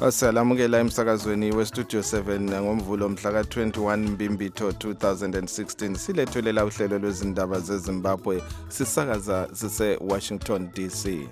Siyalamukela emsakazweni weStudio 7 ngomvulo mhla ka-21 Mbimbitho 2016. Silethulela uhlelo lwezindaba zeZimbabwe sisakaza sise-Washington DC.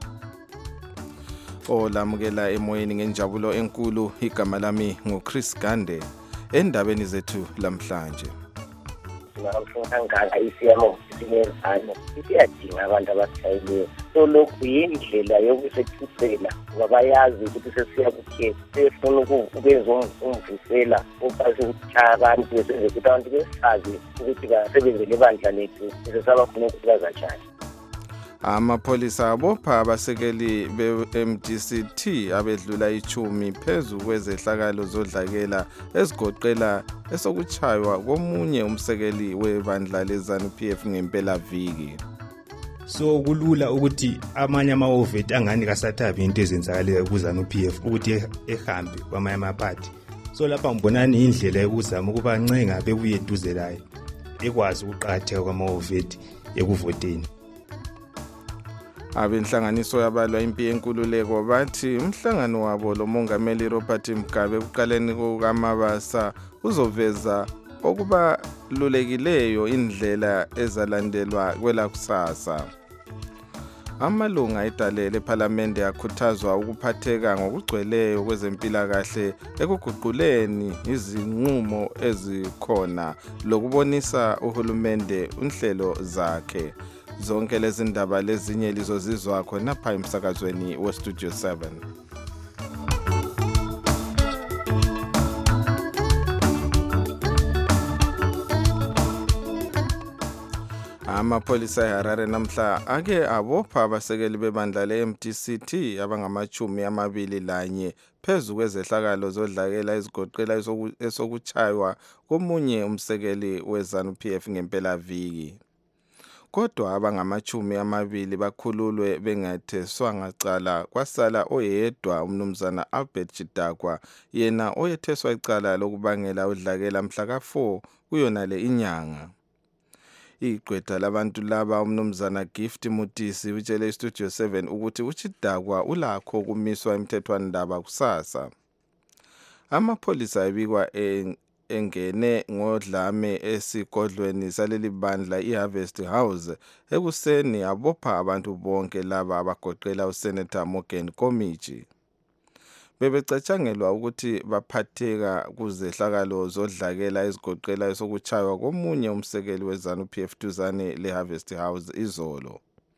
Olamukela emoyeni ngenjabulo enkulu, igama lami nguChris Gande. Endabeni zethu lamhlanje. Ngakangaka isiyamo sinezano siyadinga abantu abashayileyo, so lokhu yindlela yokusethuthela ngoba bayazi ukuthi sesiya kukhetha sefuna ukwenza umvusela ukwazi ukuchaya abantu besenze ukuthi abantu besazi ukuthi basebenzele ibandla lethu sesabafuna ukuthi bazachala. Amapholisa abopha abasekeli be-MDCT abedlula 10 phezu kwezehlakalo zodlakela ezigoqela esokuchaywa komunye umsekeli webandla leZANU-PF ngempela viki. So kulula ukuthi amanye ama-oveti angani kasathabi into ezenzakalayo kuZANU-PF ukuthi ehambe kwamanye amaphathi. So lapha ngibonani indlela yokuzama ukubancenga bebuye eduze layo ekwazi ukuqatheka kwama-oveti ekuvoteni. Abenhlanganiso yabalwa impi yenkululeko bathi umhlangano wabo lo Mongameli Robert Mugabe ekuqaleni kukaMabasa uzoveza okubalulekileyo indlela ezalandelwa kwelakusasa. Amalunga edale lePhalamende akhuthazwa ukuphatheka ngokugcweleyo kwezempilakahle ekuguquleni izinqumo ezikhona lokubonisa uhulumende unhlelo zakhe. Zonke lezi ndaba lezinye lizozizwa khona pha emsakazweni weStudio 7. Amapholisa eHarare namhla ake abopha abasekeli bebandla le-MDCT abangama-21 phezu kwezehlakalo zodlakela ezigoqela esokuchaywa komunye umsekeli weZANU-PF ngempela viki. Kodwa abangama-20 bakhululwe bengatheswanga cala, kwasala oyedwa umnumzana Albert Chidakwa, yena oyetheswa icala lokubangela udlakela mhla ka-4 kuyonale inyanga. Igqwetha labantu laba umnumzana Gift Mutisi utshele iStudio 7 ukuthi uChidakwa ulakho ukumiswa emthethwandaba kusasa. Amapholisa ebikwa engene ngodlame esigodlweni saleli bandla iHarvest House ekuseni abopha abantu bonke laba abagoqela uSenator Morgan Komichi. Bebecatshangelwa ukuthi baphatheka kuzehlakalo zodlakela ezigoqela esokuchaywa komunye umsekeli weZANU-PF duzane leHarvest House izolo.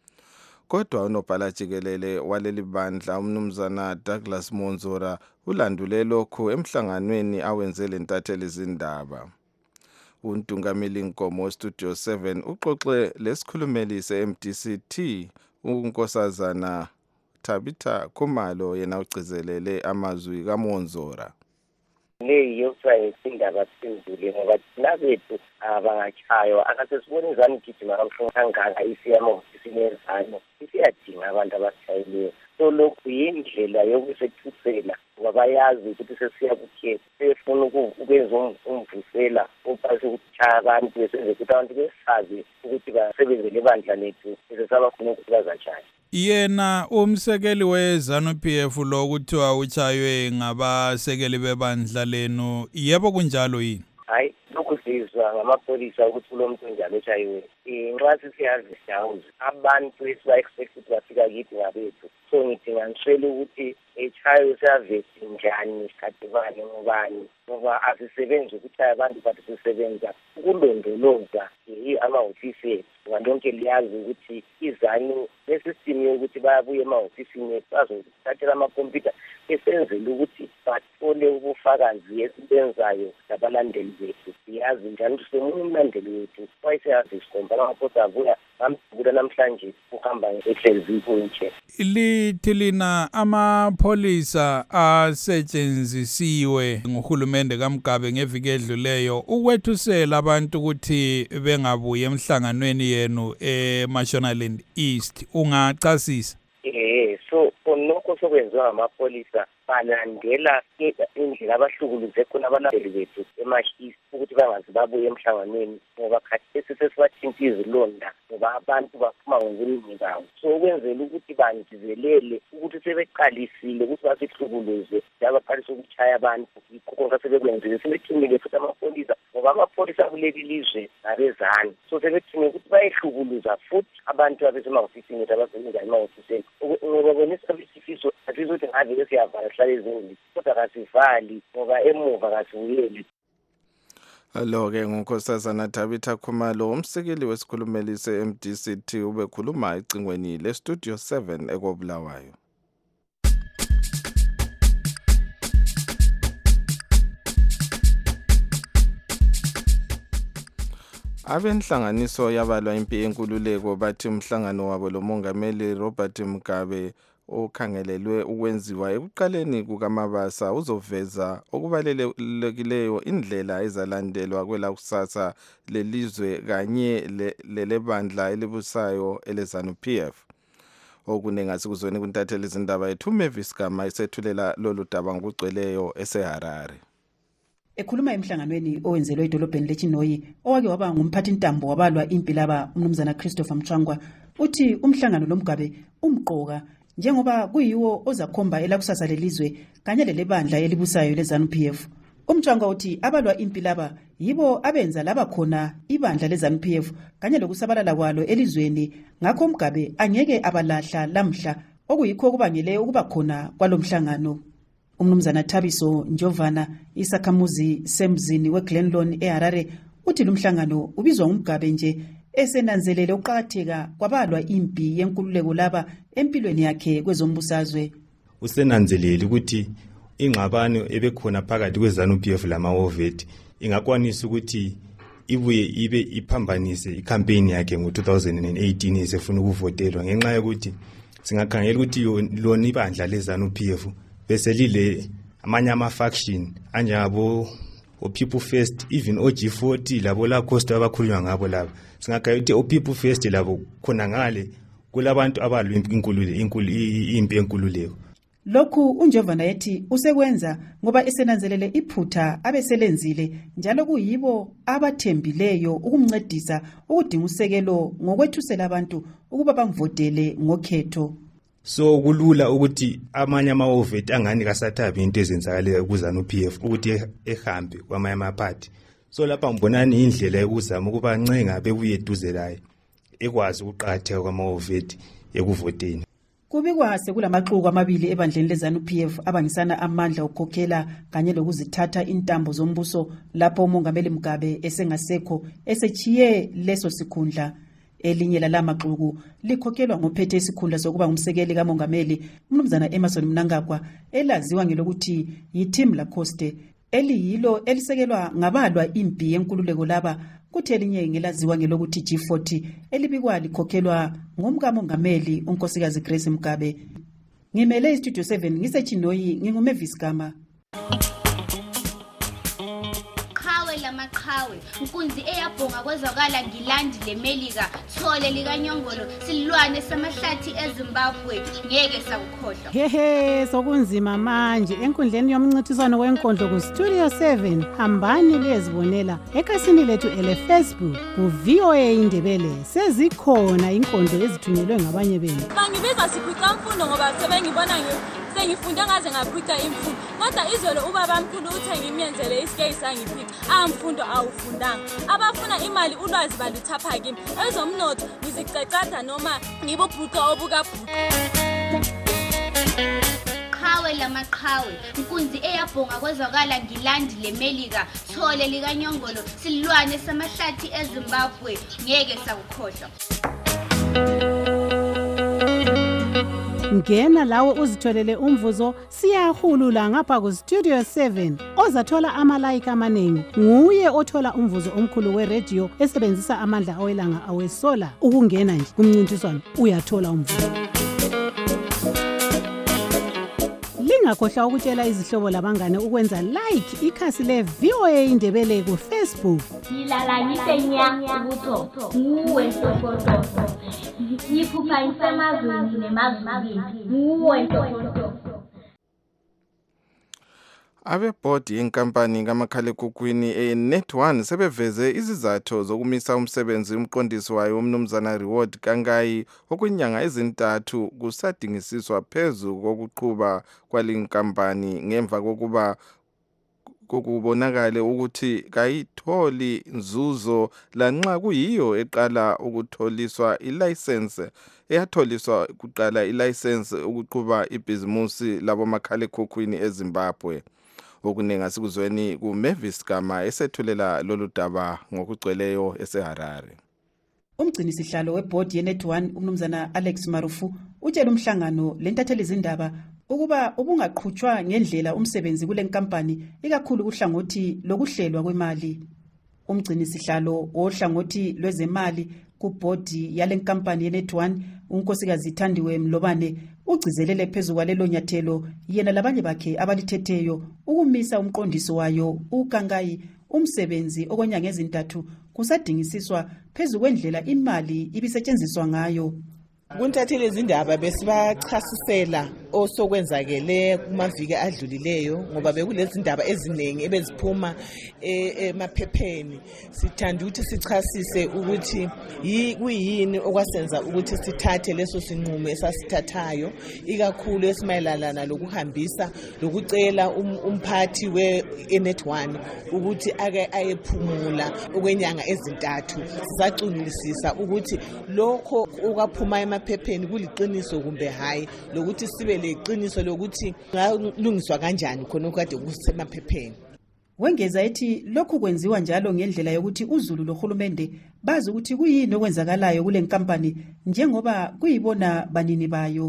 Kodwa unobhala jikelele waleli bandla umnumzana Douglas Monzora ulandule lokhu emhlanganweni awenze lentatheli zindaba. Untungameli Nkomo weStudio 7 uxoxe lesikhulumeli se-MDCT unkosazana Tabitha Khumalo, yena ugcizelele amazwi kaMonzora. Leyi yokuthiwa indaba senzile ngoba thina bethu abangachaywa akasesibona izanu gijima kangaka isiyamo sinezano siyadinga abantu abashayileyo, so lokhu yindlela yokusethuthela ngoba bayazi ukuthi sesiya kukhetha sefuna ukwenza umvusela ukwazi ukuchaya abantu besenze ukuthi abantu besazi ukuthi basebenzele ibandla lethu sesabafuna ukuthi bazachala. Yena umsekeli weZANU-PF lo kuthiwa uchaywe ngabasekeli bebandla lenu, yebo kunjalo yini? Hayi, lokhu sizwa ngamapholisa ukuthi kulo muntu njalo ochayiwe. Nxa sisiHarvest House abantu esiba-expect ukuthi bafika kithi ngabethu, so ngidinga ngiswele ukuthi echayiwe seHarvest njani, isikhathi bani ngobani, ngoba asisebenzi ukuchaya abantu but sisebenza ukulondoloza amahofisi ethu. Ngoba lonke liyazi ukuthi izanu nesisitimu yokuthi bayabuya emahofisini ethu bazothathela amakhompyutha esenzele ukuthi bathole ubufakazi esibenzayo nabalandeli bethu. Siyazi njani ukuthi somunye umlandeli wethu wayeseHarvest ngoba amaphosa abuya bamdubula namhlanje uhamba ehlezi kunje. Lithi lina amapholisa asetshenzisiwe nguhulumende kaMugabe ngeviki edluleyo ukwethusela abantu ukuthi bengabuye emhlanganweni yenu eMashonaland East, ungachasisa? So nokho sokwenziwa ngamapholisa balandela indlela abahlukuluze khona abalandeli bethu eMash-East ukuthi bangazi babuye emhlanganweni ngoba khathesi sesibathinta izilonda ngoba abantu baphuma ngobuningi bawo. So ukwenzela ukuthi bangizelele ukuthi sebeqalisile ukuthi basihlukuluze abaqalisa ukuchaya abantu konke sebekwenzile sebethimile futhi amapholisa ngoba amapholisa kuleli lizwe abezani so sebethimile ukuthi bayehlukuluza futhi abantu abesemahofisini ukuthi abasebenza emahofisini ngoba bona isisifiso asizo ukuthi ngabe siyavala sihlale ezindlini kodwa kasivali ngoba emuva kasibuyeli. Lo-ke ngunkosazana Tabitha Khumalo, umsekeli wesikhulumeli se-MDCT, ubekhuluma ecingweni le-Studio 7 ekobulawayo. Abenhlanganiso yabalwa impi yenkululeko bathi umhlangano wabo lomongameli Robert Mugabe okhangelelwe ukwenziwa ekuqaleni kukaMabasa uzoveza okubalelekileyo indlela ezalandelwa kwelakusasa lelizwe kanye lelebandla elibusayo eleZANU-PF. Okunengasi kuzweni kuntatheli izindaba yethu Mavis Gama isethulela lolu daba ngokugcweleyo eseHarare. Ekhuluma emhlanganweni owenzelwe edolobheni leChinoyi owake waba ngumphathi ntambo wabalwa impi laba umnumzana Christopher Mchangwa uthi umhlangano loMgabe umqoka njengoba kuyiwo ozakhomba elakusasa lelizwe kanye lelebandla elibusayo leZANU-PF. Umchangwa uthi abalwa impi laba yibo abenza laba khona ibandla leZANU-PF kanye lokusabalala kwalo elizweni, ngakho uMgabe angeke abalahla lamhla okuyikho kubangele ukuba khona kwalomhlangano. Umnumzana Thabiso Njovana, isakhamuzi semzini weGlenlone eHarare, uthi lumhlangano ubizwa uMgabe nje esenanzelele ukuqakatheka kwabalwa impi yenkululeko laba empilweni yakhe kwezombusazwe. Usenanzelele ukuthi ingxabano ebekhona phakathi kweZANU-PF lamaWovet ingakwanisa ukuthi ibuye ibe iphambanise icampaign yakhe ngo-2018 esefuna ukuvotelwa, ngenxa yokuthi singakhangela ukuthi lona ibandla leZANU-PF bese lile amanye ama-faction anjengabo o-People First, even o-G40 labo la Costa abakhulunywa ngabo labo. Singakhangela ukuthi o-People First labo khona ngale kulabantu abalwa impi yenkululeko. Lokhu uNjovana yethi usekwenza ngoba esenanzelele iphutha abeselenzile njalo kuyibo abathembileyo ukumncedisa ukudinga usekelo ngokwethusela abantu ukuba bamvotele ngokhetho. So kulula ukuthi amanye amaWovet angani kasathabi into ezenzakalayo kuZANU-PF ukuthi ehambe kwamanye amaphathi. So lapha ngibonani indlela yokuzama ukuba ncenga bebuye eduze laye ekwazi ukuqatheka kwamaWovet ekuvoteni. Kubikwa sekulamaxuku amabili ebandleni leZANU-PF abangisana amandla okukhokhela kanye lokuzithatha intambo zombuso lapho umongameli Mugabe esengasekho esechiye leso sikhundla. Elinye lalamaxuku likhokhelwa ngophethe isikhundla sokuba ngumsekeli kamongameli umnumzana Emmerson Mnangagwa elaziwa ngelokuthi yiTeam Lacoste, eliyilo elisekelwa ngabalwa impi yenkululeko laba, kuthi elinye ngelaziwa ngelokuthi G40 elibikwa likhokhelwa ngumkamongameli unkosikazi Grace Mugabe. Ngimele iStudio 7 ngiseChinoyi, nginguMavis Gama. Lamaqhawe inkunzi eyabhonga kwezwakala ngilandi lemelika thole likanyongolo silwane samahlathi eZimbabwe ngeke sakukhohlwa. Hehe, sokunzima manje enkundleni yomncintiswano wenkondlo ku Studio 7 hambani lezibonela ekhasini lethu ele-Facebook ku VOA Indebele sezikhona inkondlo ezithunyelwe ngabanye benu. Bangibiza sikhwika mfundo ngoba sebengibona sengifunde ngaze ngakhwita imfundo, kodwa izolo ubaba mkhulu uthe ngimyenzele isikeyisi angiphica amfundo awufundanga. Abafuna imali ulwazi baluthapha kimi, ezomnotho ngizicecada noma ngibobhuqa obukabhuqa. Qhawe lamaqhawe inkunzi eyabhonga kwezwakala ngilandi lemelika thole likanyongolo silwane samahlathi eZimbabwe ngeke sakukhohlwa. Ngena lawo uzitholele umvuzo, siyahulula ngapha ku Studio 7. Ozathola ama-like amaningi nguye othola umvuzo omkhulu we-radio esebenzisa amandla awelanga awesola. Ukungena nje kumncintiswano uyathola umvuzo. Lingakhohlwa ukutshela izihlobo labangane ukwenza like ikhasi le VOA Indebele ku Facebook. Ngilala ngitenya ubutho nguwe sokoto. Yiphupha isemazweni nemazweni nguwe sokoto. Abebhodi yenkampani kamakhalekhukhwini eNet1 sebeveze izizathu zokumisa umsebenzi umqondisi wayo umnumzana Reward Kangayi okwinyanga ezintathu kusadingisiswa phezu kokuqhuba kwalinkampani ngemva kokuba kokubonakale ukuthi kayitholi nzuzo lanxa kuyiyo eqala ukutholiswa ilicense eyatholiswa kuqala ilicense ukuqhuba ibhizimusi labomakhalekhukhwini eZimbabwe. Okuninga sikuzweni kuMavis Gama esethulela lolu daba ngokugcweleyo eseHarare. Umgcini sihlalo webhodi yeNet1 umnumzana Alex Marufu utshela umhlangano lentatheli izindaba ukuba ubungaqhutshwa ngendlela umsebenzi kule nkampani ikakhulu kuhlangothi lokuhlelwa kwemali. Umgcini sihlalo ohlangothi lwezemali kubhodi yale nkampani yeNet1 unkosikazi Thandiwe Mlobane ugcizelele phezu kwalelo nyathelo yena labanye bakhe abalithetheyo ukumisa umqondisi wayo uKangayi umsebenzi okwenyanga ezintathu kusadingisiswa phezu kwendlela imali ibisetshenziswa ngayo. Kuntatheli izindaba besibachasisela osokwenzakele kumaviki adlulileyo ngoba bekulezi ndaba eziningi ebeziphuma emaphepheni. Sithanda ukuthi sichasise ukuthi kuyini okwasenza ukuthi sithathe leso sinqumo esasithathayo ikakhulu esimayelana lokuhambisa lokucela umphathi weNet1 ukuthi ake ayephumula okwenyanga ezintathu. Sizacungisisa ukuthi lokho okwaphuma emaphepheni kuliqiniso kumbe hayi lokuthi sibe leqiniso lokuthi ngalungiswa kanjani khona okade kusemaphepheni. Wengeza ethi lokhu kwenziwa njalo ngendlela yokuthi uZulu lohulumende bazi ukuthi kuyini okwenzakalayo kule nkampani njengoba kuyibona banini bayo.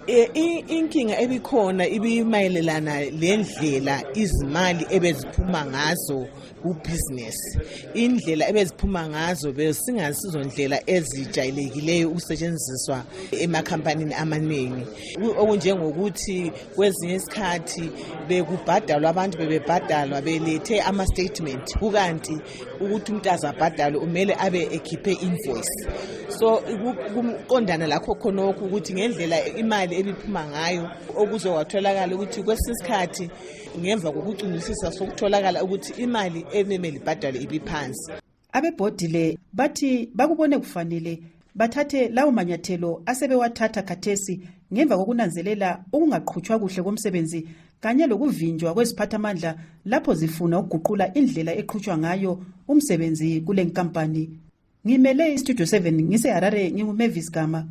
Inkinga ebikhona ibimayelelana lendlela izimali ebeziphuma ngazo kubusiness. Indlela ebeziphuma ngazo besingasizo ndlela ezijayelekileyo ukusetshenziswa emakhampanini amaningi. Okunjengokuthi kwezinye isikhathi bekubhadalwa abantu bebebhadalwa belethe ama statement kukanti ukuthi umuntu azabhadalwe umele abe ekhiphe invoice. So ukuqondana lakho khonokho ukuthi ngendlela imali ebiphuma ngayo okuzokwatholakala ukuthi kwesisikhathi ngemva kokucungisisa sokutholakala ukuthi imali enemeli ibhadalwe ibiphansi. Abebhodi le bathi bakubone kufanele bathathe lawo manyathelo asebewathatha khathesi ngemva kokunanzelela ukungaqhutshwa kuhle komsebenzi kanye lokuvinjwa kweziphathamandla lapho zifuna ukuguqula indlela eqhutshwa ngayo umsebenzi kule nkampani. Ngimele iStudio 7 ngiseHarare nginguMavis Gama.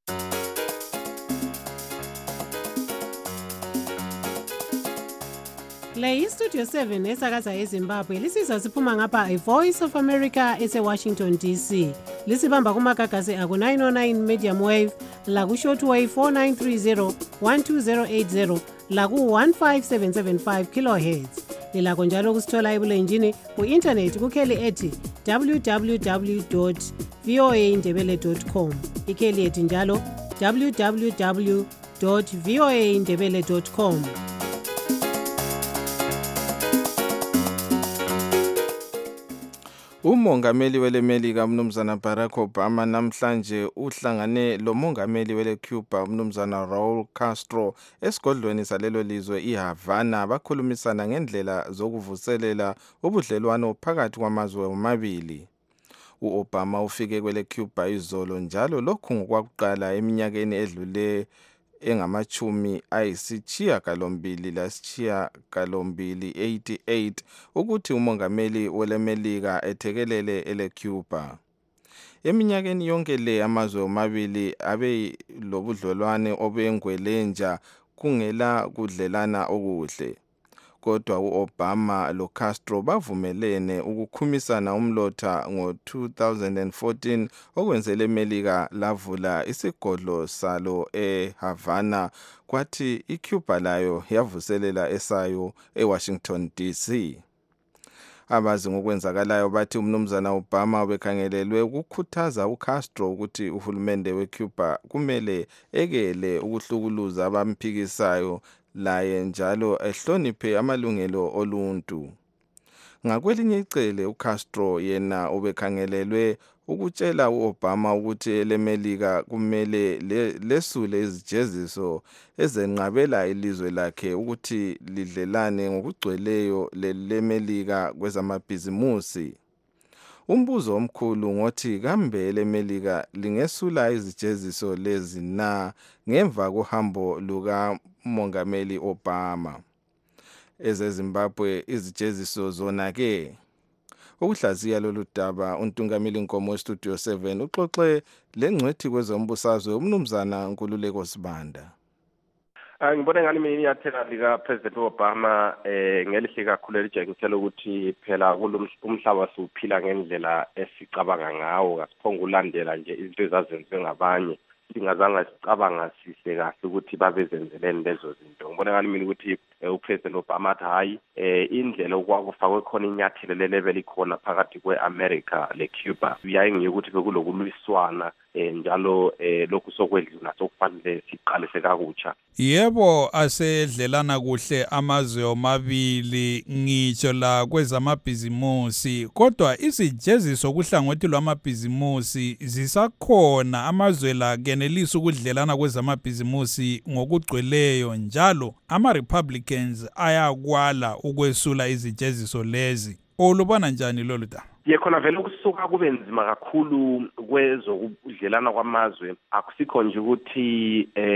Le iStudio 7 esakaza eZimbabwe lisizwa siphuma ngapha iVoice of America eseWashington DC. Lisibamba kumagagasi aku 909 medium wave la ku shortwave 4930 12080 la ku 15775 kilohertz. Lilakho njalo kusithola ebulenjini ku-internet kukheli ethi www.voaindebele.com. Ikheli ethi njalo www.voaindebele.com. Umongameli welemelika umnumzana Barack Obama namhlanje uhlangane lomongameli wele Cuba umnumzana Raul Castro esigodlweni salelo lizwe iHavana bakhulumisana ngendlela zokuvuselela ubudlelwano phakathi kwamazwe omabili. uObama ufike kwele Cuba izolo njalo lokhu ngokwakuqala eminyakeni edlule engamachumi ayisishiyagalombili lasishiyagalombili 88 ukuthi umongameli welemelika ethekelele ele Cuba. Eminyakeni yonke le amazwe omabili abe lobudlelwane obengwelenja kungela kudlelana okuhle. Kodwa uObama loCastro bavumelene ukukhumisana umlotha ngo-2014 okwenzele emelika lavula isigodlo salo eHavana kwathi iCuba layo yavuselela esayo eWashington DC. Abazi ngokwenzakalayo bathi umnumzana Obama bekhangelelwe ukukhuthaza uCastro ukuthi uhulumende weCuba kumele ekele ukuhlukuluza abamphikisayo laye njalo ehloniphe amalungelo oluntu. Ngakwelinye icele uCastro yena ubekhangelelwe ukutshela uObama ukuthi elemelika kumele lesule izijeziso ezenqabela ilizwe lakhe ukuthi lidlelane ngokugcweleyo lemelika kwezamabhizimusi. Umbuzo omkhulu ngothi kambe elemelika lingesula izijeziso lezi na ngemva kohambo luka Mongameli Obama. EzeZimbabwe izijeziso zona ke ukuhlaziya lolu daba untungameli Nkomo Studio 7 uxoxe lengcwethi kwezombusazwe umnumzana Nkululeko Sibanda. Ngibona ngani mina inyathela lika President Obama ngelihle kakhulu elitshengisela ukuthi phela umhlaba siuphila ngendlela esicabanga ngawo kasiphonga ulandela nje izinto ezazenziwe ngabanye singazange sicabanga sihle kahle ukuthi babezenzeleni lezo zinto. Ngibona ngani mina ukuthi uPresident Obama athi hayi indlela okwakufakwe khona inyathelo lelevel ikhona phakathi kweAmerica leCuba yayi ukuthi bekulokulwiswana njalo lokhu sokwedlula sokufanele siqalise kakutsha. Yebo asedlelana kuhle amazwe omabili ngitsho la kwezamabhizimusi kodwa izijeziso kuhlangothi lwamabhizimusi zisakhona amazwe la kenelisa ukudlelana kwezamabhizimusi ngokugcweleyo njalo ama-Republicans ayakwala ukwesula izijeziso lezi. Olubona njani lolu daba? Khona vele ukusuka kube nzima kakhulu kwezokudlelana kwamazwe akusikho nje ukuthi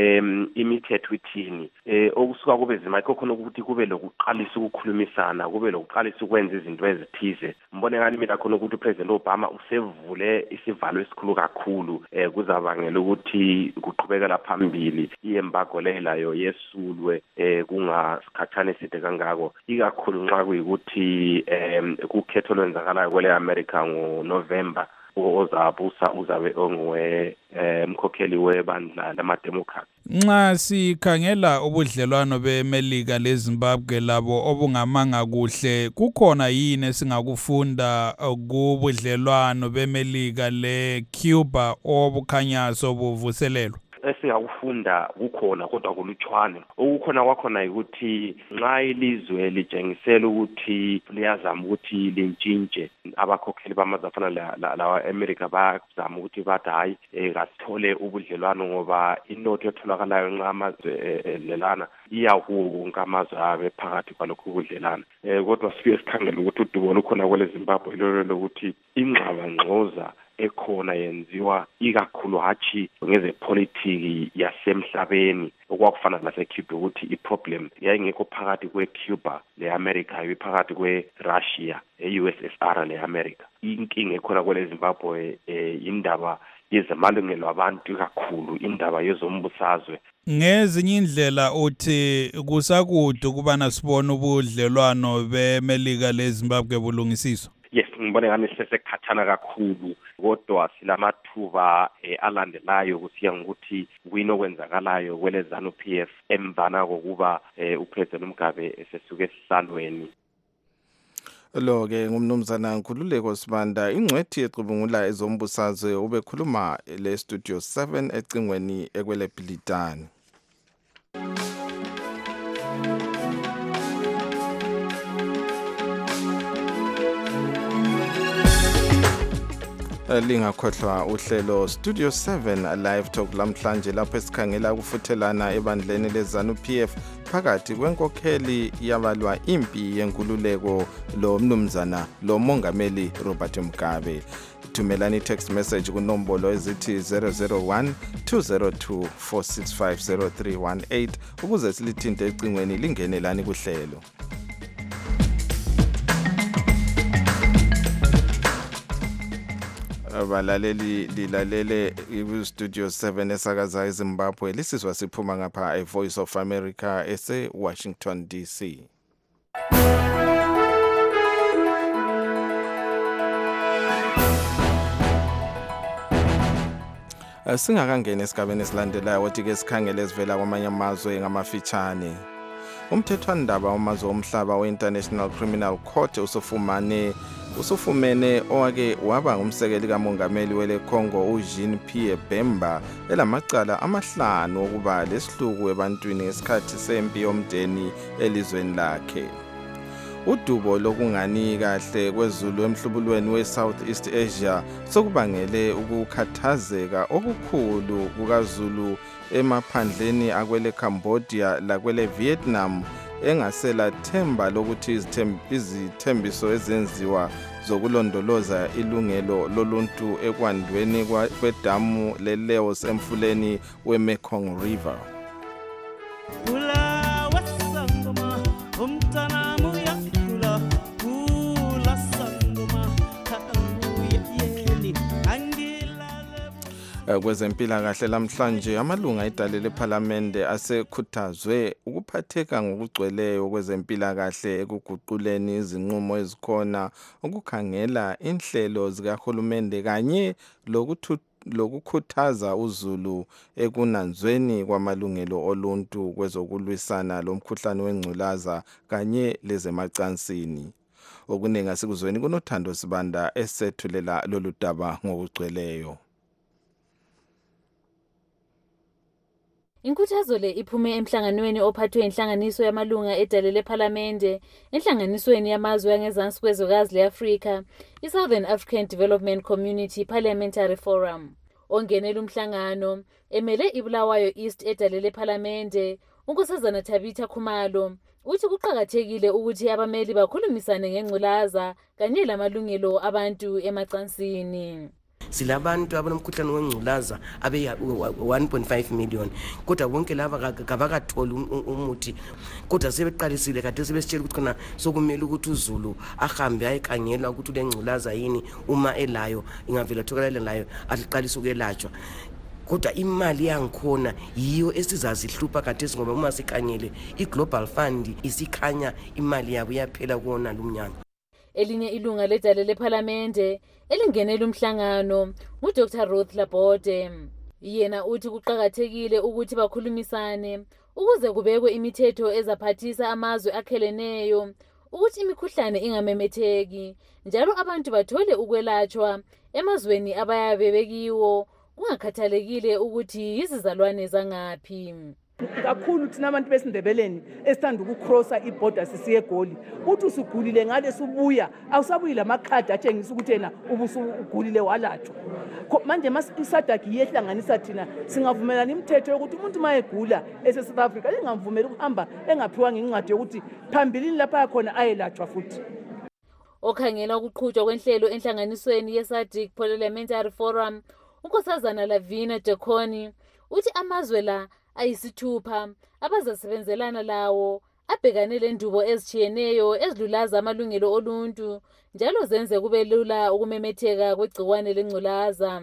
imithetho ithini okusuka kube nzima ikho khona ukuthi kube lokuqalisa ukukhulumisana kube lokuqalisa ukwenza izinto ezithize. Mbone ngani mina khona ukuthi uPresident Obama usevule isivalo esikhulu kakhulu kuzabangela ukuthi kuqhubekela phambili iembargo lelayo yesulwe kungasikhathane eside kangako ikakhulu nxa kuyikuthi kukhetho lwenzakalayo kwele America ngoNovember ozabusa uzabe onguwe mkhokheli webandla lamaDemocrat. Nxa sikhangela ubudlelwano beMelika leZimbabwe labo obungamanga kuhle kukhona yini singakufunda kubudlelwano beMelika leCuba obukhanya sobuvuselelwa? Esingakufunda kukhona kodwa kulutshwane. Okukhona kwakhona ukuthi nxa ilizwe litshengisela ukuthi liyazama ukuthi lintshintshe abakhokheli bamazwe afana lawa America bayazama ukuthi bathi hayi kasithole ubudlelwano ngoba inotho etholakalayo nxa amazwe lelana iyakuwonke amazwe abe phakathi kwalokhu ubudlelwano. Kodwa sifike sikhangele ukuthi udubo lukhona kwele Zimbabwe lolo lokuthi ingxaba ngcoza ekhona yenziwa ikakhulu hathi ngezepolitiki yasemhlabeni okwakufana naseCuba ukuthi iproblem yayingekho phakathi kweCuba leAmerica ibiphakathi kweRussia eUSSR leAmerica. Inkinga ekhona kwele Zimbabwe indaba yezamalungelo abantu kakhulu indaba yezombusazwe. Ngezinye indlela uthi kusakude ukubana sibone ubudlelwano beMelika leZimbabwe bulungisiswa. Yes, ngibona ngani sesekhathana kakhulu kodwa silamathuba alandelayo kusiya ngokuthi kwinokwenzakalayo kwele ZANU-PF emvana kokuba uPresident Mugabe esesuke esihlalweni. Lo ke ngumnumzana Nkululeko Sibanda ingcwethi ecubungula ezombusazwe ubekhuluma le Studio 7 ecingweni ekwele Bhilitani. Lingakhohlwa uhlelo Studio 7 Live Talk lamhlanje lapho esikhangela ukufuthelana ebandleni leZANU-PF phakathi kwenkokheli yabalwa impi yenkululeko lo mnumzana lo Mongameli Robert Mugabe. Thumelani text message kunombolo ezithi 001 202 4650318 ukuze silithinte ecingweni lingenelani kuhlelo. Abalaleli lilalele iStudio 7 esakaza eZimbabwe lisizwa siphuma ngapha eVoice of America eseWashington DC. Singakangena esigabeni esilandelayo wathi ke sikhangele esivela kwamanye amazwe ngamafitshane. Umthethwandaba wamazwe omhlaba we-International Criminal Court usufumene owake waba ngumsekeli kamongameli wele Congo uJean-Pierre Bemba elamacala amahlanu okuba lesihluku ebantwini ngesikhathi sempi yomdeni elizweni lakhe. Udubo lokungani kahle kwezulu emhlubulweni we-Southeast Asia sokubangele ukukhathazeka okukhulu kukaZulu emaphandleni akwele Cambodia lakwele Vietnam engasela themba lokuthi izithembiso ezenziwa zokulondoloza ilungelo loluntu ekwandweni kwedamu leLeos emfuleni weMekong River. Kwezempilakahle lamhlanje amalunga edale lephalamende asekhuthazwe ukuphatheka ngokugcweleyo kwezempilakahle ekuguquleni izinqumo ezikhona ukukhangela inhlelo zikahulumende kanye lokukhuthaza uzulu ekunanzweni kwamalungelo oluntu kwezokulwisana lomkhuhlane wengculaza kanye lezemacansini. Okuningi asikuzweni kunothando Sibanda esethulela lolu daba ngokugcweleyo. Inkuthazo le iphume emhlanganweni ophathwe inhlanganiso yamalunga edale lephalamende enhlanganisweni yamazwe angezansi kwezwekazi le-Afrika, i-Southern African Development Community Parliamentary Forum. Ongenela umhlangano emele iBulawayo East edale lephalamende, uNkosazana Tabitha Khumalo, uthi kuqakathekile ukuthi abameli bakhulumisane ngengculaza kanye lamalungelo abantu emacansini. Silabantu abanomkhuhlane wengculaza abe 1.5 million kodwa bonke laba kabakatholi umuthi kodwa sebeqalisile kade sebesitshela ukuthi khona sokumele ukuthi uZulu ahambe ayekhangela ukuthi ulengculaza yini uma elayo ingavela thokalele layo aqalise ukuyelatshwa. Kodwa imali yangikhona yiyo esizazihlupha kade ngoba uma sikhangele iGlobal Fund isikhanya imali yabo yaphela kuona lumnyaka. Elinye ilunga ledale lephalamende elingenela umhlangano uDr Ruth Labote. Yena uthi kuqakathekile ukuthi bakhulumisane ukuze kubekwe imithetho ezaphathisa amazwe akheleneyo ukuthi imikhuhlane ingamemetheki njalo abantu bathole ukwelatshwa emazweni abayabe bekiwo kungakhathalekile ukuthi izizalwane zangaphi. Kakhulu thina abantu besindebeleni esithanda ukucrossa iborder sisiye eGoli uthi usugulile ngale subuya awusabuyi lamakhadi atshengisa ukuthi yena ubusugulile walatshwa. Manje iSADC iyehlanganisa thina singavumelana imithetho yokuthi umuntu mayegula eseSouth Africa lingamvumeli ukuhamba engaphiwa ngencwadi yokuthi phambilini lapha yakhona ayelatshwa futhi. Okhangela ukuqhutshwa kwenhlelo enhlanganisweni yeSADC Parliamentary Forum, uNkosazana Lavina Dekoni, uthi amazwe la ayisithupha abazasebenzelana lawo abhekane lendubo ezitshiyeneyo ezilulaza amalungelo oluntu njalo zenze kube lula ukumemetheka kwegciwane lengculaza.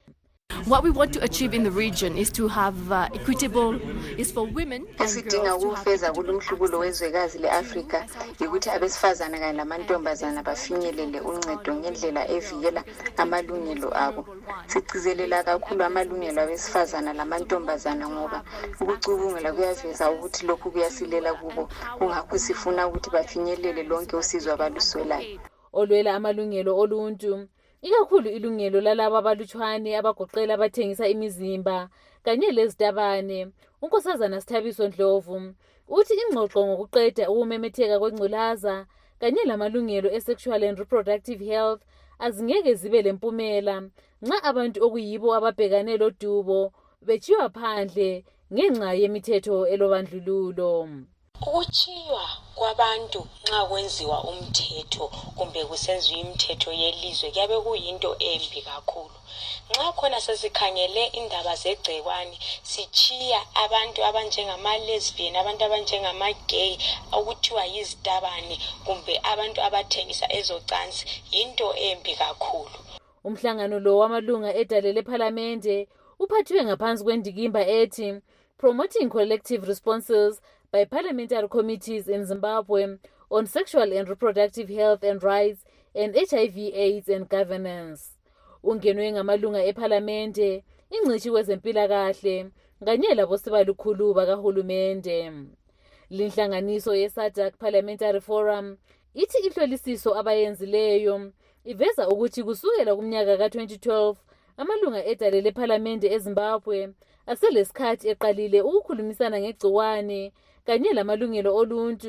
What we want to achieve in the region is to have equitable, is for women and girls esidinga ukufeza kulumhlubulo wezwekazi leAfrika ukuthi abesifazana kanye lamantombazana bafinyelele uncedo ngendlela evikela amalungelo abo. Sigcizelela kakhulu amalungelo abesifazana lamantombazana ngoba ukucubungula kuyaveza ukuthi lokhu kuyasilela kubo kungakho sifuna ukuthi bafinyelele lonke usizo abaluswelayo. Olwela amalungelo oluntu ikakhulu ilungelo lalabo abalutshwane abagoqela abathengisa imizimba kanye lezitabane, uNkosazana Sithabiso Ndlovu uthi ingxoxo ngokuqeda ukumemetheka kwengculaza kanye lamalungelo esexual and reproductive health azingeke zibe lempumela nxa abantu okuyibo ababhekane lodubo betshiywa phandle ngenxa yemithetho elobandlululo. Ukuchiywa kwabantu nxa kwenziwa umthetho kumbe kusenziwa imithetho yelizwe kuyabe kuyinto embi kakhulu. Nxa khona sesikhangele indaba zegcekwane sichiya abantu abanjengama lesbian, abantu abanjengama gay, okuthiwa yizitabane kumbe abantu abathengisa ezocansi, into embi kakhulu. Umhlangano lo wamalunga edale lephalamende uphathiwe ngaphansi kwendikimba ethi Promoting Collective Responses by Parliamentary Committees in Zimbabwe on Sexual and Reproductive Health and Rights and HIV/AIDS and Governance. Ungenwe ngamalunga ephalamende, ingcishi kwezempilakahle kanye labo sibalukhulu bakahulumende. Linhlanganiso yeSADC Parliamentary Forum ithi ihlolisiso abayenzileyo iveza ukuthi kusukela kumnyaka ka-2012 amalunga edale lephalamende eZimbabwe aselesikhathi eqalile ukukhulumisana ngegciwane kanye lamalungelo oluntu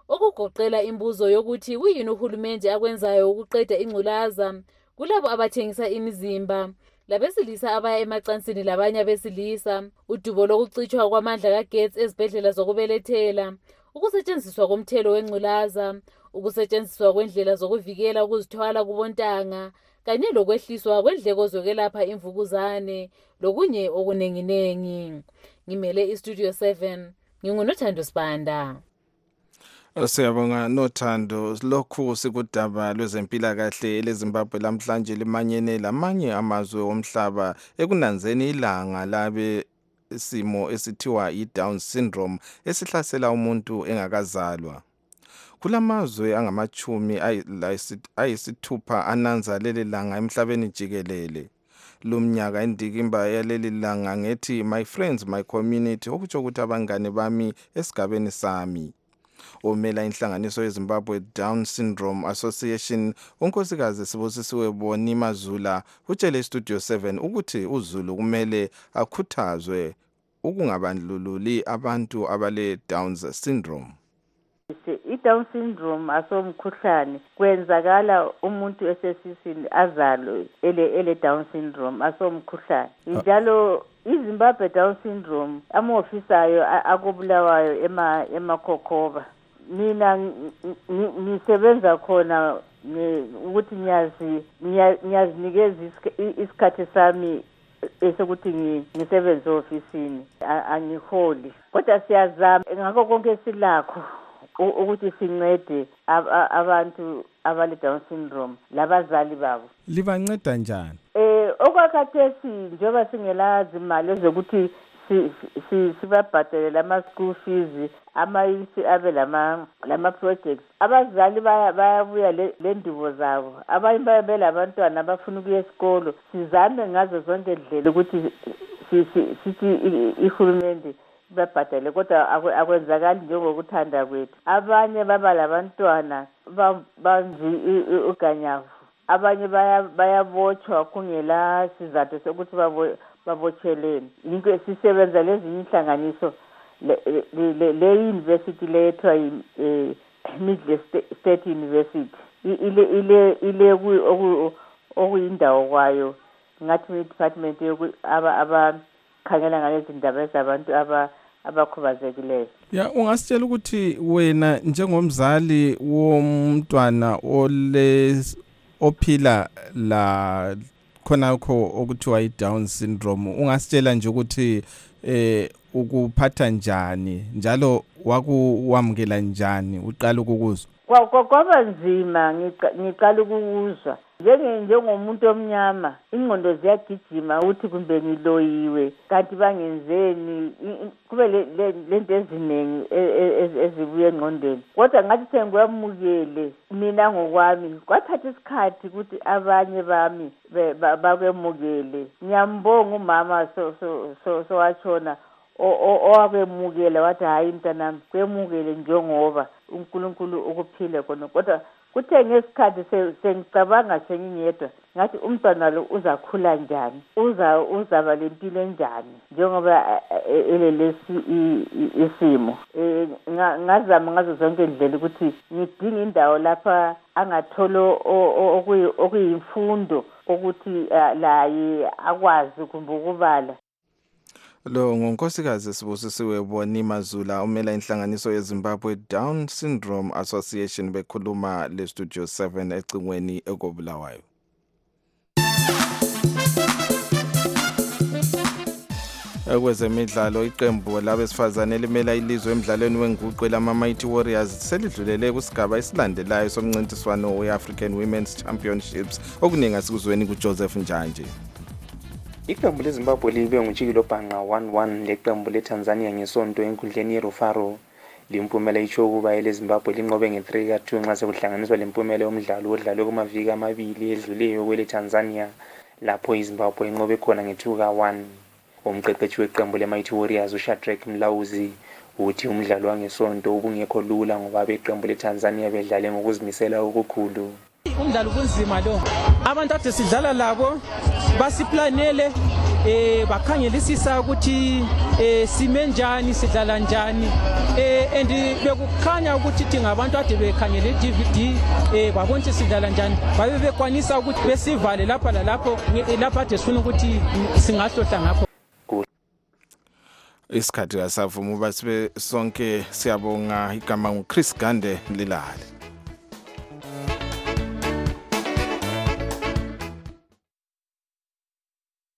okugoqela imbuzo yokuthi kuyini uhulumende akwenzayo ukuqeda ingculaza kulabo abathengisa imizimba, labesilisa abaya emacansini labanye abesilisa, udubo lokucitshwa kwamandla kagesi ezibhedlela zokubelethela, ukusetshenziswa komthelo wengculaza, ukusetshenziswa kwendlela zokuvikela ukuzithwala kubontanga, kanye lokwehliswa kwendleko zokwelapha imvukuzane, lokunye okunenginengi. Ngimele iStudio 7, nginguNothando Sibanda. Siyabonga Nothando. Lokhu sikudaba lwezempilakahle leZimbabwe lamhlanje limanyene lamanye amazwe omhlaba ekunanzeni ilanga labe isimo esithiwa i-Down syndrome esihlasela umuntu engakazalwa. Kulamazwe angamachumi ayisithupha ananza leli langa emhlabeni jikelele. Lumnyaka indikimba yaleli langa ngethi My Friends My Community, okutsho ukuthi abangane bami esigabeni sami. Omela inhlanganiso yeZimbabwe Down Syndrome Association, unkosikazi Sibusisiwe Boni Mazula utshele iStudio 7 ukuthi uZulu kumele akhuthazwe ukungabandlululi abantu abale Down syndrome. I-Down syndrome asomkhuhlane, kwenzakala umuntu esesisini azalo ele Down syndrome asomkhuhlane. Njalo iZimbabwe Down syndrome amaofisayo akubulawayo emaKhokhova. Mina ngisebenza khona ukuthi ngiyazinikeza isikhathi sami esokuthi ngisebenze ofisini, angiholi, kodwa siyazama ngakho konke silakho ukuthi sincede abantu abale Down syndrome labazali babo. Libanceda njani? Okwakhathesi njengoba singelazi imali ezokuthi sibabhadele ama-school fees, ama-youth abe lama projects. Abazali bayabuya le ndubo zabo, abanye bayabe labantwana abafuna ukuya esikolo. Sizame ngazo zonke indlela ukuthi sithi ihulumende babhadale, kodwa akwenzakali njengokuthanda kwethu. Abanye baba labantwana banzi uganyavu, abanye bayabotshwa kungela sizathu sokuthi babotsheleni. Yinto sisebenza lezinye inhlanganiso le university lethiwa Middle State University ile okuyindawo kwayo ngathi department abakhangela ngalezi ndaba zabantu abakhubazekileyo. Ya, ungasitshela ukuthi wena njengomzali womntwana ophila la khonakho okuthiwa i-Down syndrome, ungasitshela nje ukuthi ukuphatha njani njalo wakuwamukela njani, uqala ukukuzwa? Kwaba nzima, ngiqala ukukuzwa njengomuntu omnyama, ingqondo ziyagijima ukuthi kumbe ngiloyiwe, kanti bangenzeni, kube lento eziningi ezibuye engqondweni. Kodwa ngathi sengikwamukele mina ngokwami, kwathatha isikhathi ukuthi abanye bami bakwemukele. Ngiyambonga umama so washona owakwemukela wathi hayi mntanami kwemukele njengoba uNkulunkulu ukuphile khona. Kodwa kuthe ngesikhathi sengicabanga sengingedwa ngathi umntwana lo uzakhula njani, uzaba lempilo enjani njengoba elelesi isimo. Ngazama ngazo zonke indlela ukuthi ngidinge indawo lapha angatholo okuyimfundo ukuthi laye akwazi kumbe ukubala. Lo ngonkosikazi Sibusisiwe Boni Mazula umela inhlanganiso yeZimbabwe Down Syndrome Association bekhuluma leStudio 7 ecingweni ekobulawayo. Kwezemidlalo, iqembu labesifazane elimela ilizwe emidlalweni wenguqu lama-Mighty Warriors selidlulele kusigaba esilandelayo somncintiswano we-African Women's Championships, okuningi asikuzweni kuJoseph Njanje. Iqembu leZimbabwe libe ngujikilo bhanqa 1-1 leqembu leTanzania ngesonto enkundleni yeRufaro. Limpumela isho ukuba eleZimbabwe linqobe nge-3-2 nxa sekuhlanganiswa lempumela yomdlalo odlalwe kumaviki amabili edluleyo kweleTanzania, lapho iZimbabwe inqobe khona nge-2-1. Umqeqeshi weqembu leMighty Warriors uShadrack Mlawuzi uthi umdlalo wangesonto ubungekho lula ngoba beqembu leTanzania bedlale ngokuzimisela okukhulu. Umdlalo kunzima lo, abantu ade sidlala labo basiplanele bakhangelisisa ukuthi sime njani sidlala njani and bekukhanya ukuthi thingabantu ade bekhangele DVD babona ukuthi sidlala njani babe bekwanisa ukuthi besivale lapha lalapho lapha ade sifuna ukuthi singahlohla ngapho. Isikhathi asavuma uba sibe sonke siyabonga igama nguChris Gande Lilale.